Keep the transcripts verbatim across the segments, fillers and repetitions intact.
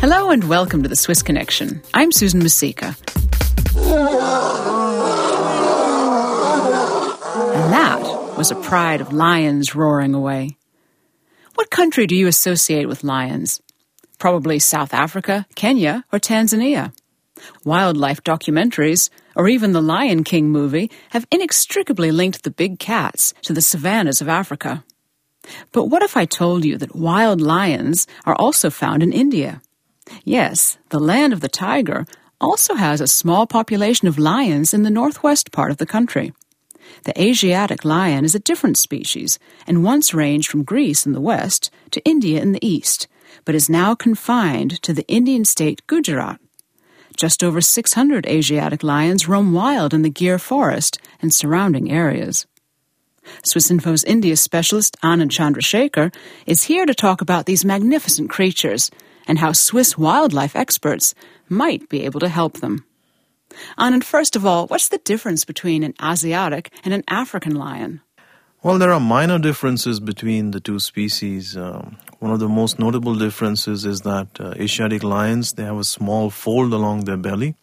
Hello and welcome to the Swiss Connection. I'm Susan Masika. And that was a pride of lions roaring away. What country do you associate with lions? Probably South Africa, Kenya, or Tanzania. Wildlife documentaries, or even the Lion King movie, have inextricably linked the big cats to the savannas of Africa. But what if I told you that wild lions are also found in India? Yes, the land of the tiger also has a small population of lions in the northwest part of the country. The Asiatic lion is a different species and once ranged from Greece in the west to India in the east, but is now confined to the Indian state Gujarat. Just over six hundred Asiatic lions roam wild in the Gir forest and surrounding areas. Swissinfo's India specialist Anand Chandrasekhar is here to talk about these magnificent creatures and how Swiss wildlife experts might be able to help them. Anand, first of all, what's the difference between an Asiatic and an African lion? Well, there are minor differences between the two species. Um, one of the most notable differences is that uh, Asiatic lions, they have a small fold along their belly.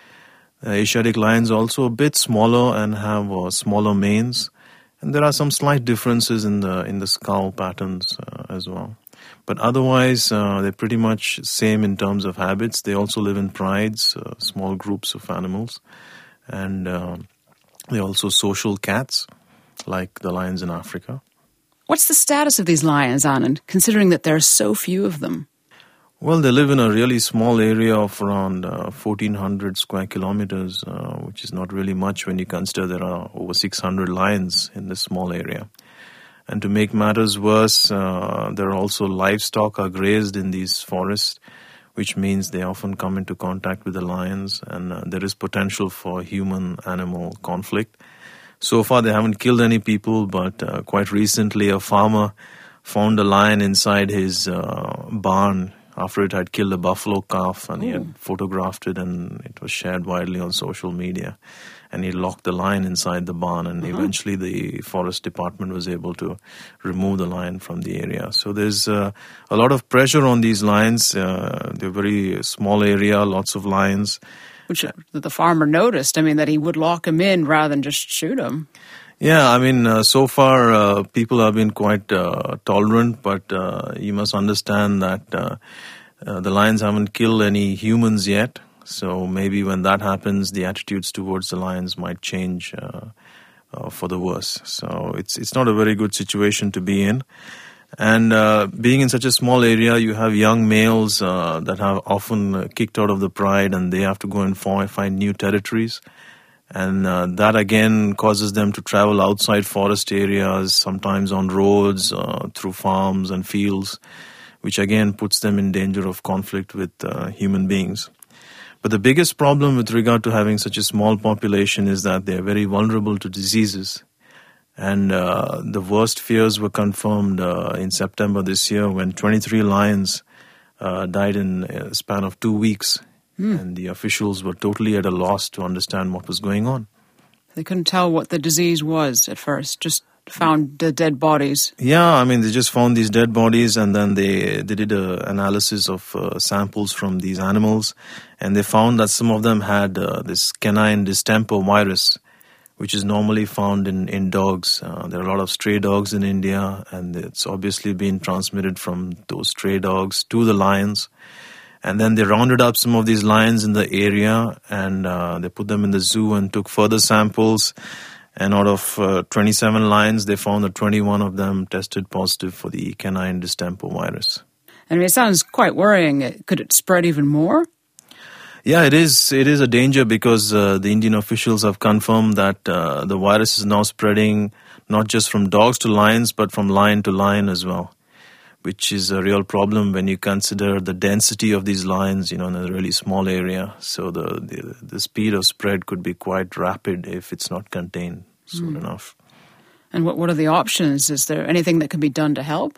Uh, Asiatic lions are also a bit smaller and have uh, smaller manes. And there are some slight differences in the in the skull patterns uh, as well. But otherwise, uh, they're pretty much same in terms of habits. They also live in prides, uh, small groups of animals. And uh, they're also social cats, like the lions in Africa. What's the status of these lions, Anand, considering that there are so few of them? Well, they live in a really small area of around uh, fourteen hundred square kilometers, uh, which is not really much when you consider there are over six hundred lions in this small area. And to make matters worse, uh, there are also livestock are grazed in these forests, which means they often come into contact with the lions, and uh, there is potential for human-animal conflict. So far, they haven't killed any people, but uh, quite recently, a farmer found a lion inside his uh, barn after it had killed a buffalo calf, and Ooh. He had photographed it, and it was shared widely on social media. And he locked the lion inside the barn, and uh-huh. eventually the forest department was able to remove the lion from the area. So there's uh, a lot of pressure on these lions. Uh, they're a very small area, lots of lions. Which the farmer noticed, I mean, that he would lock him in rather than just shoot him. Yeah, I mean, uh, so far uh, people have been quite uh, tolerant, but uh, you must understand that uh, uh, the lions haven't killed any humans yet. So maybe when that happens, the attitudes towards the lions might change uh, uh, for the worse. So it's it's not a very good situation to be in. And uh, being in such a small area, you have young males uh, that have often kicked out of the pride, and they have to go and find new territories. And uh, that again causes them to travel outside forest areas, sometimes on roads, uh, through farms and fields, which again puts them in danger of conflict with uh, human beings. But the biggest problem with regard to having such a small population is that they're very vulnerable to diseases. And uh, the worst fears were confirmed uh, in September this year when twenty-three lions uh, died in a span of two weeks. Mm. And the officials were totally at a loss to understand what was going on. They couldn't tell what the disease was at first, just found the dead bodies. Yeah, I mean, they just found these dead bodies, and then they, they did an analysis of uh, samples from these animals, and they found that some of them had uh, this canine distemper virus, which is normally found in, in dogs. Uh, there are a lot of stray dogs in India, and it's obviously been transmitted from those stray dogs to the lions. And then they rounded up some of these lions in the area, and uh, they put them in the zoo and took further samples. And out of uh, twenty-seven lions, they found that twenty-one of them tested positive for the canine distemper virus. I mean, it sounds quite worrying. Could it spread even more? Yeah, it is. It is a danger because uh, the Indian officials have confirmed that uh, the virus is now spreading not just from dogs to lions, but from lion to lion as well, which is a real problem when you consider the density of these lions, you know, in a really small area. So the the, the speed of spread could be quite rapid if it's not contained soon mm. enough. And what what are the options? Is there anything that can be done to help?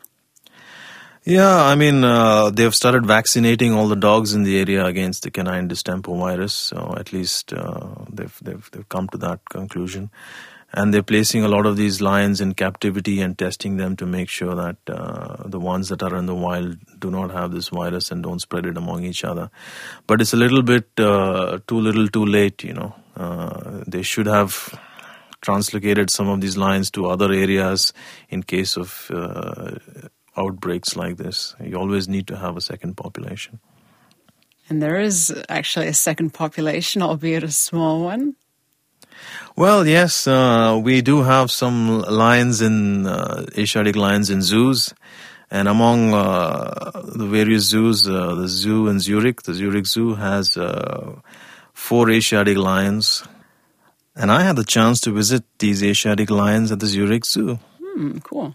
Yeah, I mean, uh, they've started vaccinating all the dogs in the area against the canine distemper virus. So at least uh, they've, they've they've come to that conclusion. And they're placing a lot of these lions in captivity and testing them to make sure that uh, the ones that are in the wild do not have this virus and don't spread it among each other. But it's a little bit uh, too little too late, you know. Uh, they should have translocated some of these lions to other areas in case of uh, outbreaks like this. You always need to have a second population. And there is actually a second population, albeit a small one. Well, yes, uh, we do have some lions in, uh, Asiatic lions in zoos. And among uh, the various zoos, uh, the zoo in Zurich, the Zurich Zoo has uh, four Asiatic lions. And I had the chance to visit these Asiatic lions at the Zurich Zoo. Hmm, cool.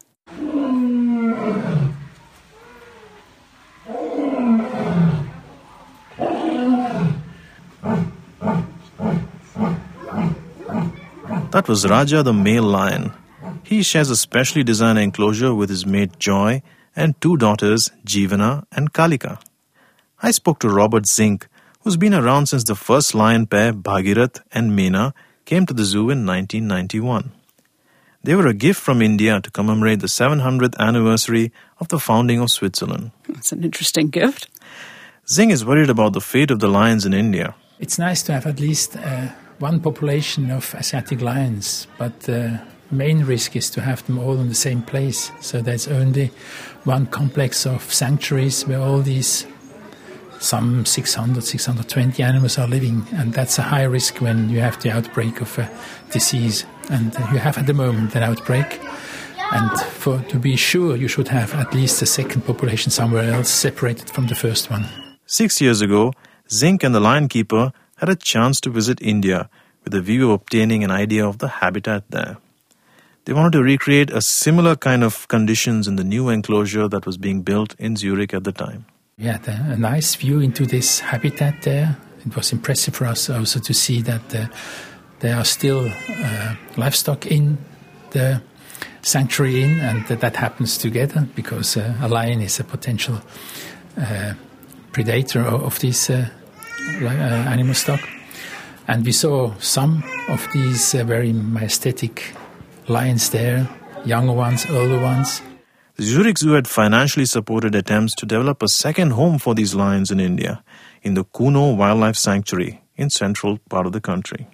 That was Raja, the male lion. He shares a specially designed enclosure with his mate Joy and two daughters, Jeevana and Kalika. I spoke to Robert Zink, who's been around since the first lion pair, Bhagirath and Meena, came to the zoo in nineteen ninety-one. They were a gift from India to commemorate the seven hundredth anniversary of the founding of Switzerland. That's an interesting gift. Zink is worried about the fate of the lions in India. It's nice to have at least uh, one population of Asiatic lions, but the main risk is to have them all in the same place. So there's only one complex of sanctuaries where all these, some six hundred, six hundred twenty animals are living, and that's a high risk when you have the outbreak of a disease. And you have at the moment an outbreak, and for to be sure you should have at least a second population somewhere else separated from the first one. Six years ago, Zink and the lion keeper had a chance to visit India with a view of obtaining an idea of the habitat there. They wanted to recreate a similar kind of conditions in the new enclosure that was being built in Zurich at the time. We had a, a nice view into this habitat there. It was impressive for us also to see that uh, there are still uh, livestock in the sanctuary inn, and that, that happens together because uh, a lion is a potential uh, predator of, of this uh, uh, animal stock. And we saw some of these uh, very majestic lions there, younger ones, older ones. The Zurich Zoo had financially supported attempts to develop a second home for these lions in India, in the Kuno Wildlife Sanctuary in central part of the country.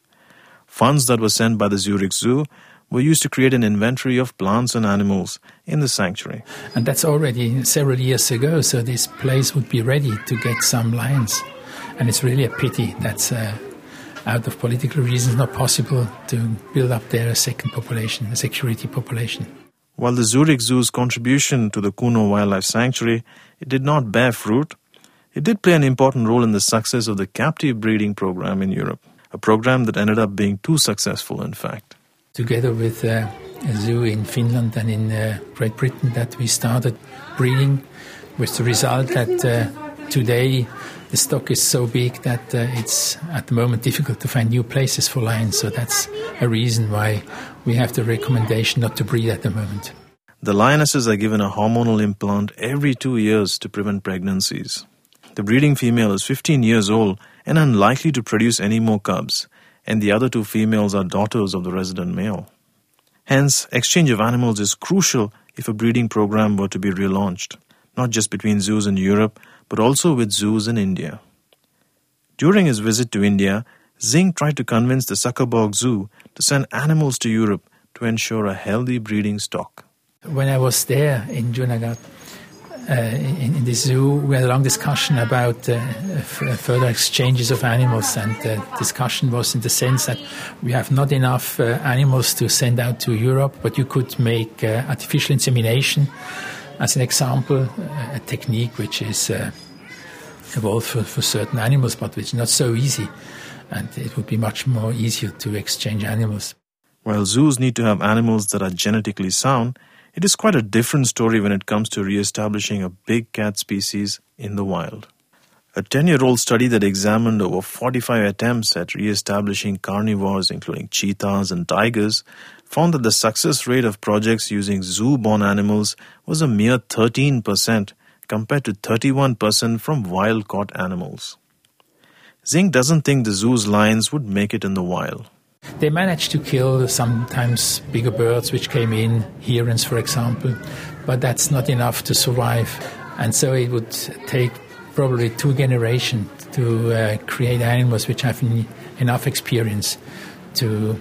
Funds that were sent by the Zurich Zoo were used to create an inventory of plants and animals in the sanctuary. And that's already several years ago, so this place would be ready to get some lions. And it's really a pity that's uh, out of political reasons not possible to build up there a second population, a security population. While the Zurich Zoo's contribution to the Kuno Wildlife Sanctuary, it did not bear fruit, it did play an important role in the success of the captive breeding program in Europe, a program that ended up being too successful, in fact. Together with uh, a zoo in Finland and in uh, Great Britain that we started breeding, with the result that uh, today the stock is so big that uh, it's at the moment difficult to find new places for lions. So that's a reason why we have the recommendation not to breed at the moment. The lionesses are given a hormonal implant every two years to prevent pregnancies. The breeding female is fifteen years old and unlikely to produce any more cubs, and the other two females are daughters of the resident male. Hence, exchange of animals is crucial if a breeding program were to be relaunched, not just between zoos in Europe, but also with zoos in India. During his visit to India, Zink tried to convince the Zuckerberg Zoo to send animals to Europe to ensure a healthy breeding stock. When I was there in Junagadh, uh, in, in the zoo, we had a long discussion about uh, f- further exchanges of animals, and the discussion was in the sense that we have not enough uh, animals to send out to Europe, but you could make uh, artificial insemination, as an example, a technique which is uh, evolved for, for certain animals, but which is not so easy, and it would be much more easier to exchange animals. While zoos need to have animals that are genetically sound, it is quite a different story when it comes to re-establishing a big cat species in the wild. A ten-year-old study that examined over forty-five attempts at re-establishing carnivores, including cheetahs and tigers, found that the success rate of projects using zoo-born animals was a mere thirteen percent compared to thirty-one percent from wild-caught animals. Zink doesn't think the zoo's lions would make it in the wild. They managed to kill sometimes bigger birds which came in, herons for example, but that's not enough to survive. And so it would take probably two generations to uh, create animals which have en- enough experience to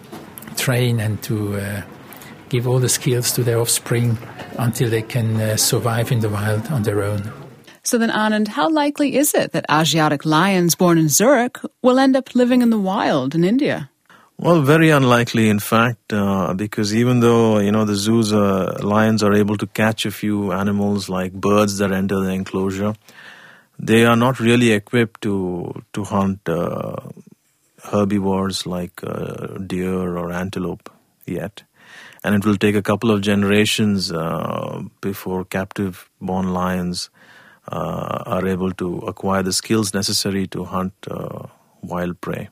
train and to uh, give all the skills to their offspring until they can uh, survive in the wild on their own. So then, Anand, how likely is it that Asiatic lions born in Zurich will end up living in the wild in India? Well, very unlikely, in fact, uh, because even though, you know, the zoos, uh, lions are able to catch a few animals like birds that enter the enclosure, they are not really equipped to to hunt uh, herbivores like uh, deer or antelope yet. And it will take a couple of generations uh, before captive-born lions uh, are able to acquire the skills necessary to hunt uh, wild prey.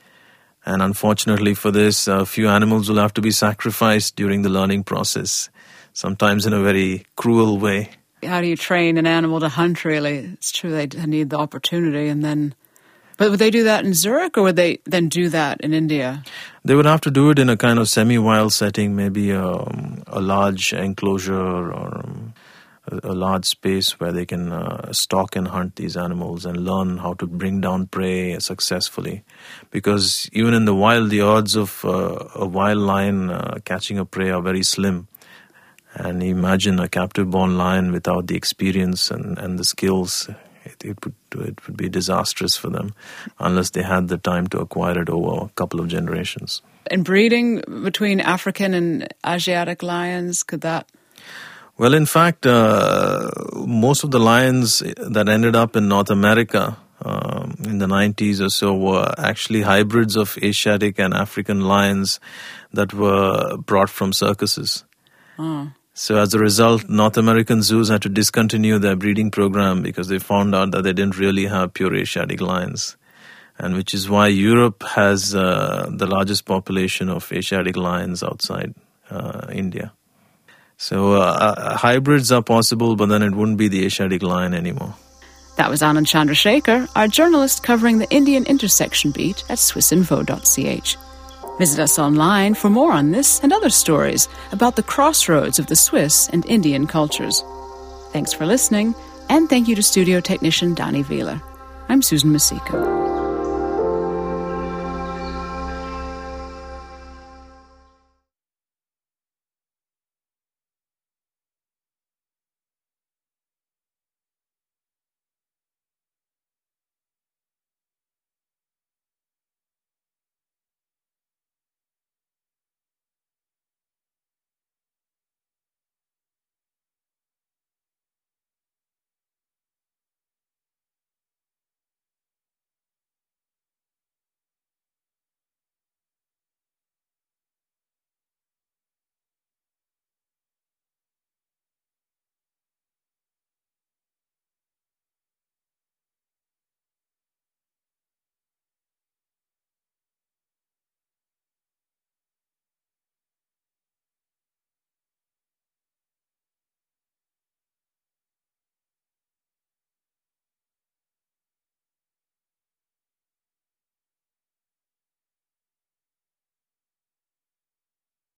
And unfortunately for this, a few animals will have to be sacrificed during the learning process, sometimes in a very cruel way. How do you train an animal to hunt, really? It's true, they need the opportunity, and then... But would they do that in Zurich, or would they then do that in India? They would have to do it in a kind of semi-wild setting, maybe um, a large enclosure or um, a, a large space where they can uh, stalk and hunt these animals and learn how to bring down prey successfully. Because even in the wild, the odds of uh, a wild lion uh, catching a prey are very slim. And imagine a captive-born lion without the experience and, and the skills. It, it would it would be disastrous for them unless they had the time to acquire it over a couple of generations. And breeding between African and Asiatic lions, could that? Well, in fact, uh, most of the lions that ended up in North America um, in the nineties or so were actually hybrids of Asiatic and African lions that were brought from circuses. Oh. So as a result, North American zoos had to discontinue their breeding program because they found out that they didn't really have pure Asiatic lions. And which is why Europe has uh, the largest population of Asiatic lions outside uh, India. So uh, hybrids are possible, but then it wouldn't be the Asiatic lion anymore. That was Anand Chandrasekhar, our journalist covering the Indian intersection beat at swissinfo dot c h. Visit us online for more on this and other stories about the crossroads of the Swiss and Indian cultures. Thanks for listening, and thank you to studio technician Danny Wheeler. I'm Susan Masiko.